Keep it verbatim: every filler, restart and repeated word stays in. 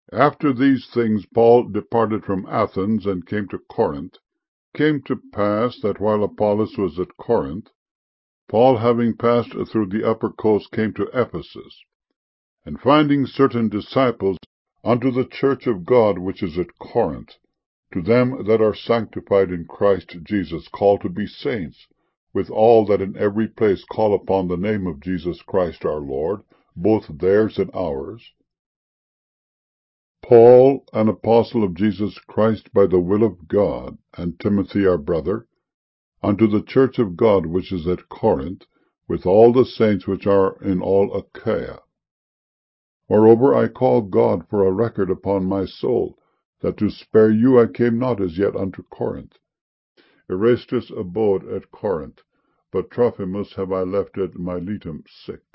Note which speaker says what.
Speaker 1: After these things Paul departed from Athens, and came to Corinth. It came to pass that while Apollos was at Corinth, Paul, having passed through the upper coast, came to Ephesus, and finding certain disciples, unto the church of God which is at Corinth, to them that are sanctified in Christ Jesus, called to be saints, with all that in every place call upon the name of Jesus Christ our Lord, both theirs and ours, Paul, an apostle of Jesus Christ by the will of God, and Timothy our brother, unto the church of God which is at Corinth, with all the saints which are in all Achaia. Moreover, I call God for a record upon my soul, that to spare you I came not as yet unto Corinth. Erastus abode at Corinth, but Trophimus have I left at Miletum sick.